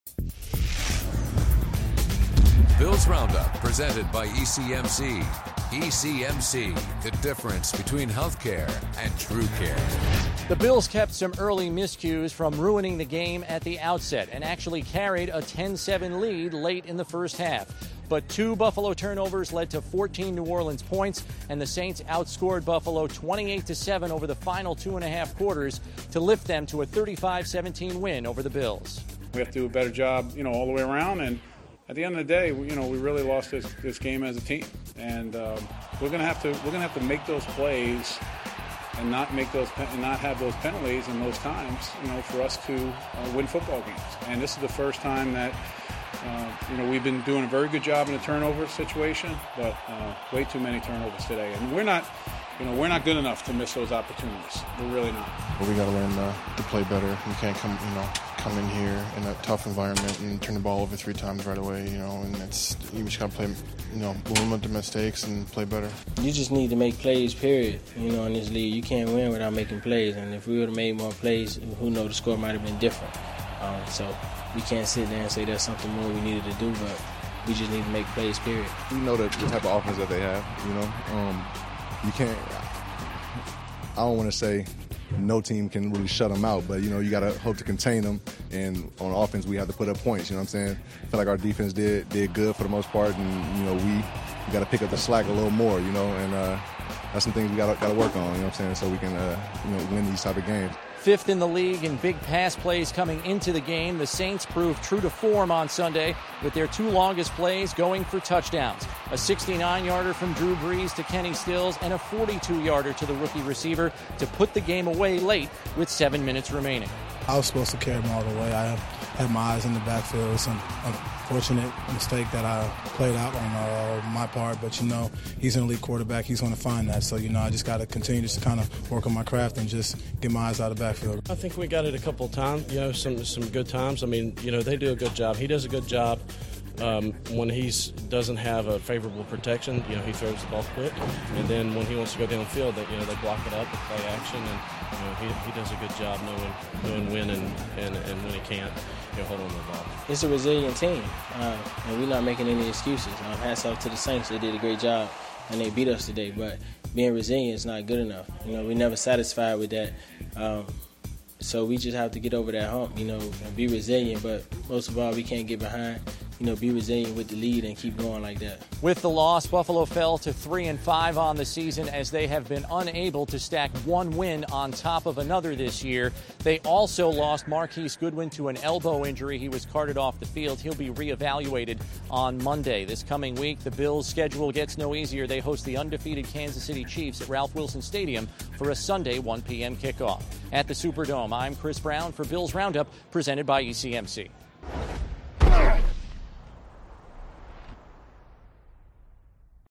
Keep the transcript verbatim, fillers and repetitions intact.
Bills Roundup, presented by E C M C. E C M C, the difference between healthcare and true care. The Bills kept some early miscues from ruining the game at the outset and actually carried a ten seven lead late in the first half. But two Buffalo turnovers led to fourteen New Orleans points, and the Saints outscored Buffalo twenty-eight to seven over the final two and a half quarters to lift them to a thirty-five seventeen win over the Bills. We have to do a better job, you know, all the way around, and at the end of the day, you know, we really lost this, this game as a team, and um, we're gonna have to we're gonna have to make those plays and not make those and not have those penalties in those times, you know, for us to uh, win football games. And this is the first time that uh, you know we've been doing a very good job in the turnover situation, but uh, way too many turnovers today, and we're not. You know, we're not good enough to miss those opportunities. We're really not. Well, we got to learn uh, to play better. We can't come, you know, come in here in a tough environment and turn the ball over three times right away. You know, and it's you just got to play, you know, limit the mistakes and play better. You just need to make plays, period. You know, in this league, you can't win without making plays. And if we would have made more plays, who knows, the score might have been different. Um, so we can't sit there and say there's something more we needed to do, but we just need to make plays, period. You know the, the type of offense that they have. You know. Um, You can't, I don't want to say no team can really shut them out, but, you know, you got to hope to contain them. And on offense, we have to put up points, you know what I'm saying? I feel like our defense did did good for the most part, and, you know, we, we got to pick up the slack a little more, you know, and uh, that's some things we got to work on, you know what I'm saying, so we can, uh, you know, win these type of games. Fifth in the league in big pass plays coming into the game, the Saints proved true to form on Sunday with their two longest plays going for touchdowns. A sixty-nine-yarder from Drew Brees to Kenny Stills and a forty-two-yarder to the rookie receiver to put the game away late with seven minutes remaining. I was supposed to carry him all the way. I had my eyes in the backfield. It's an unfortunate mistake that I played out on uh, my part, but, you know, he's an elite quarterback. He's going to find that. So, you know, I just got to continue just to kind of work on my craft and just get my eyes out of the backfield. I think we got it a couple of times, you know, some, some good times. I mean, you know, they do a good job. He does a good job. Um, when he doesn't have a favorable protection, you know, he throws the ball quick. And then when he wants to go downfield, that, you know, they block it up and play action. And, you know, he, he does a good job knowing, knowing when and, and, and when he can't, you know, hold on to the ball. It's a resilient team, uh, and we're not making any excuses. Um, hats off to the Saints. They did a great job, and they beat us today. But being resilient is not good enough. You know, we're never satisfied with that. Um, so we just have to get over that hump, you know, and be resilient. But most of all, we can't get behind. You know, be resilient with the lead and keep going like that. With the loss, Buffalo fell to three and five on the season as they have been unable to stack one win on top of another this year. They also lost Marquise Goodwin to an elbow injury. He was carted off the field. He'll be reevaluated on Monday. This coming week, the Bills' schedule gets no easier. They host the undefeated Kansas City Chiefs at Ralph Wilson Stadium for a Sunday one p.m. kickoff. At the Superdome, I'm Chris Brown for Bills Roundup, presented by E C M C.